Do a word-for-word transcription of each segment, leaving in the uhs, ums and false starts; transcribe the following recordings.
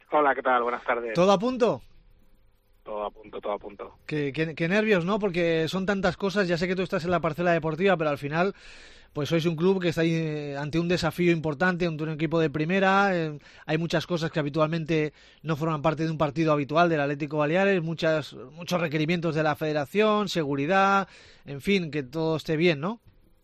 Hola, ¿qué tal? Buenas tardes. ¿Todo a punto? Todo a punto, todo a punto. Qué, qué, qué nervios, ¿no? Porque son tantas cosas. Ya sé que tú estás en la parcela deportiva, pero al final, pues sois un club que está ahí, eh, ante un desafío importante, ante un equipo de primera. Eh, hay muchas cosas que habitualmente no forman parte de un partido habitual del Atlético Baleares, muchas, muchos requerimientos de la federación, seguridad, en fin, que todo esté bien, ¿no?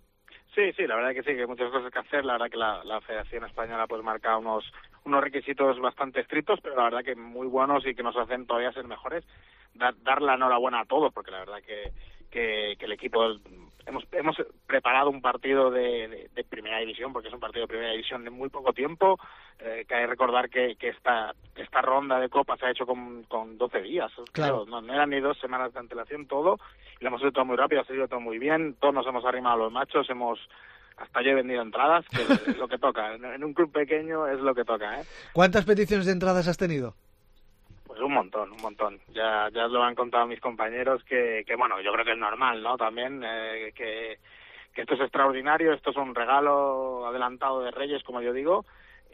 Sí, sí, la verdad que sí, que hay muchas cosas que hacer. La verdad que la, la Federación Española pues marca unos unos requisitos bastante estrictos, pero la verdad que muy buenos y que nos hacen todavía ser mejores. Dar, dar la enhorabuena a todos, porque la verdad que, que, que el equipo hemos hemos preparado un partido de, de, de primera división, porque es un partido de primera división de muy poco tiempo. Eh, que hay que recordar que, que esta esta ronda de Copa se ha hecho con, con doce días, claro. creo, no, no eran ni dos semanas de antelación todo, y lo hemos hecho todo muy rápido, ha salido todo muy bien, todos nos hemos arrimado a los machos, hemos hasta yo he vendido entradas, que es lo que toca, en un club pequeño es lo que toca, ¿eh? ¿Cuántas peticiones de entradas has tenido? Pues un montón, un montón. Ya ya lo han contado mis compañeros que, que bueno, yo creo que es normal, ¿no? También eh, que, que esto es extraordinario, esto es un regalo adelantado de Reyes, como yo digo,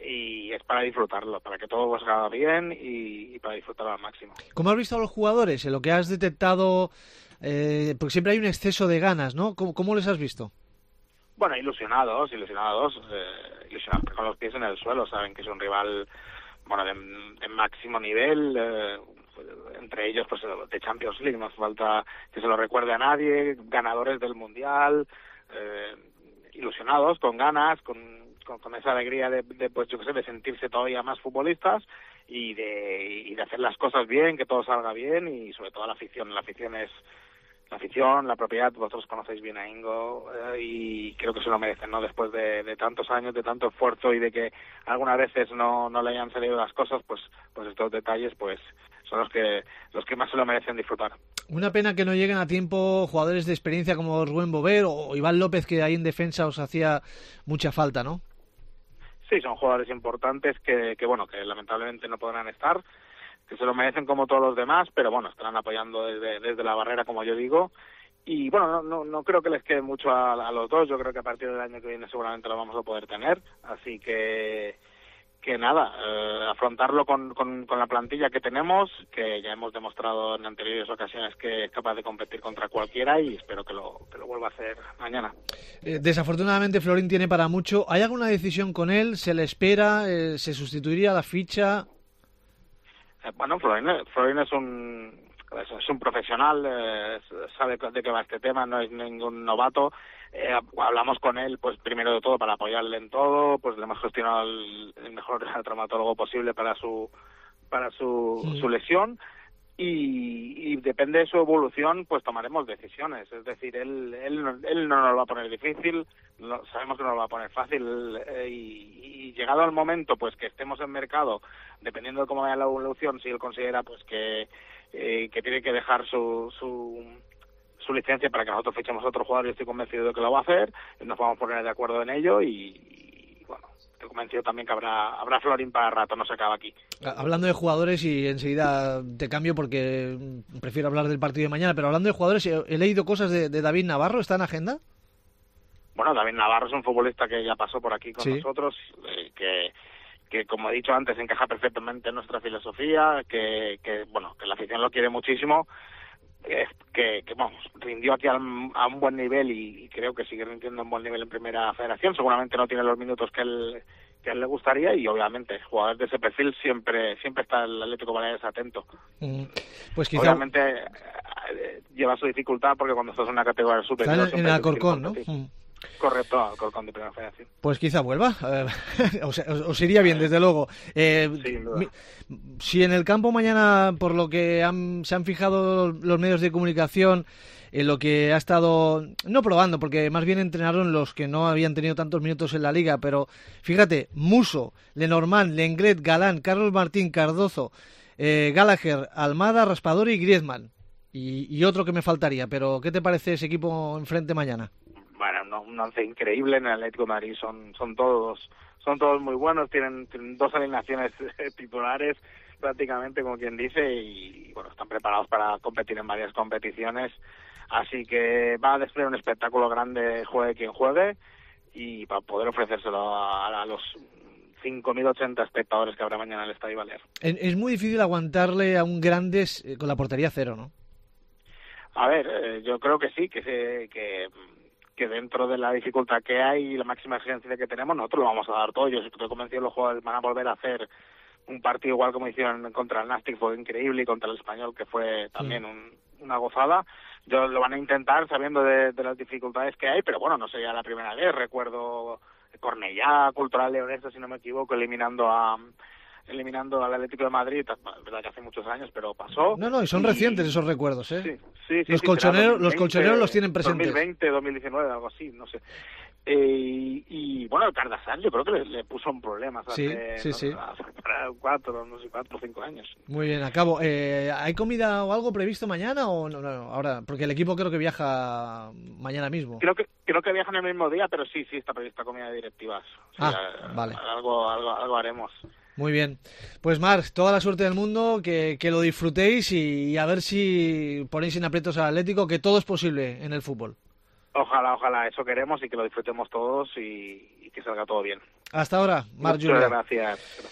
y es para disfrutarlo, para que todo salga bien y, y para disfrutarlo al máximo. ¿Cómo has visto a los jugadores? En lo que has detectado, eh, porque siempre hay un exceso de ganas, ¿no? ¿Cómo, cómo les has visto? Bueno, ilusionados, ilusionados, eh, ilusionados con los pies en el suelo, saben que es un rival, bueno, de, de máximo nivel, eh, entre ellos pues de Champions League, no hace falta que se lo recuerde a nadie, ganadores del Mundial, eh, ilusionados, con ganas, con, con, con esa alegría de, de, pues yo qué sé, de sentirse todavía más futbolistas y de, y de hacer las cosas bien, que todo salga bien y sobre todo la afición, la afición es la afición, la propiedad, vosotros conocéis bien a Ingo eh, y creo que se lo merecen, ¿no? Después de, de tantos años, de tanto esfuerzo y de que algunas veces no, no le hayan salido las cosas, pues pues estos detalles pues son los que los que más se lo merecen disfrutar. Una pena que no lleguen a tiempo jugadores de experiencia como Rubén Bover o Iván López, que ahí en defensa os hacía mucha falta, ¿no? Sí, son jugadores importantes que, que bueno, que lamentablemente no podrán estar, que se lo merecen como todos los demás, pero bueno, estarán apoyando desde, desde la barrera, como yo digo, y bueno, no, no, no creo que les quede mucho a, a los dos, yo creo que a partir del año que viene seguramente lo vamos a poder tener, así que que nada, eh, afrontarlo con, con, con la plantilla que tenemos, que ya hemos demostrado en anteriores ocasiones que es capaz de competir contra cualquiera y espero que lo, que lo vuelva a hacer mañana. Eh, desafortunadamente Florín tiene para mucho. ¿Hay alguna decisión con él? ¿Se le espera? Eh, ¿Se sustituiría la ficha? Eh, bueno, Florín, Florín es un es un profesional, eh, sabe de qué va este tema, no es ningún novato. Eh, hablamos con él, pues primero de todo para apoyarle en todo, pues le hemos gestionado el, el mejor traumatólogo posible para su para su, sí. su lesión y, y depende de su evolución, pues tomaremos decisiones. Es decir, él él, él no nos lo va a poner difícil, no, sabemos que no nos lo va a poner fácil eh, y, y llegado el momento, pues que estemos en mercado, dependiendo de cómo vaya la evolución, si él considera pues que eh, que tiene que dejar su su su licencia para que nosotros fichemos a otro jugador, y estoy convencido de que lo va a hacer, nos vamos a poner de acuerdo en ello y, y bueno, estoy convencido también que habrá habrá Florín para rato, no se acaba aquí. Hablando de jugadores, y enseguida te cambio porque prefiero hablar del partido de mañana, pero hablando de jugadores, he leído cosas de, de David Navarro, ¿está en agenda? Bueno, David Navarro es un futbolista que ya pasó por aquí con sí. nosotros, eh, que que como he dicho antes encaja perfectamente en nuestra filosofía, que, que bueno, que la afición lo quiere muchísimo, que, que, que vamos, rindió aquí al, a un buen nivel y, y creo que sigue rindiendo a un buen nivel en Primera Federación. Seguramente no tiene los minutos que él que a él le gustaría y obviamente jugadores de ese perfil siempre siempre está el Atlético Baleares atento. Mm, pues quizá... Obviamente eh, lleva su dificultad porque cuando estás en una categoría superior está en el Alcorcón, ¿no? Mm. Correcto, Alcorcón de Primera Federación. Pues quizá vuelva, eh, os, os iría bien, desde luego. Eh, Sin duda. Mi, si en el campo mañana, por lo que han, se han fijado los medios de comunicación, en lo que ha estado, no probando, porque más bien entrenaron los que no habían tenido tantos minutos en la liga, pero fíjate, Muso, Lenormand, Lenglet, Galán, Carlos Martín, Cardozo, eh, Gallagher, Almada, Raspadori y Griezmann. Y, y otro que me faltaría, pero ¿qué te parece ese equipo enfrente mañana? Bueno, no, un once increíble en el Atlético de Madrid, son son todos son todos muy buenos, tienen, tienen dos alineaciones titulares prácticamente, como quien dice, y bueno, están preparados para competir en varias competiciones, así que va a desplegar un espectáculo grande, juegue quien juegue, y para poder ofrecérselo a, a los cinco mil ochenta espectadores que habrá mañana en el Estadio Balear. Es muy difícil aguantarle a un Grandes con la portería cero, ¿no? A ver, eh, yo creo que sí, que, se, que que dentro de la dificultad que hay y la máxima exigencia que tenemos, nosotros lo vamos a dar todo. Yo estoy convencido que los jugadores van a volver a hacer un partido igual como hicieron contra el Nàstic, fue increíble, y contra el Español, que fue también sí. un, una gozada. Yo lo van a intentar sabiendo de, de las dificultades que hay, pero bueno, no sería la primera vez. Recuerdo Cornellá, Cultural Leonesa, si no me equivoco, eliminando a eliminando al Atlético de Madrid, es verdad que hace muchos años, pero pasó. No, no, y son y, recientes esos recuerdos, ¿eh? Sí, sí, sí, los, sí, colchoneros, dos mil veinte, los colchoneros los tienen presentes. dos mil veinte, dos mil diecinueve, algo así, no sé. Eh, y bueno, el Cardasal yo creo que le, le puso un problema hace, sí, sí, no, sí. hace cuatro, no sé, cuatro o cinco años. Muy bien, acabo. Eh, ¿Hay comida o algo previsto mañana o no, no? Ahora, porque el equipo creo que viaja mañana mismo. Creo que creo que viajan el mismo día, pero sí, sí está prevista comida de directivas. O sea, ah, vale. Algo, algo, algo haremos. Muy bien. Pues Marc, toda la suerte del mundo, que, que lo disfrutéis y, y a ver si ponéis en aprietos al Atlético, que todo es posible en el fútbol. Ojalá, ojalá, eso queremos y que lo disfrutemos todos y, y que salga todo bien. Hasta ahora, Marc Julia. Muchas gracias.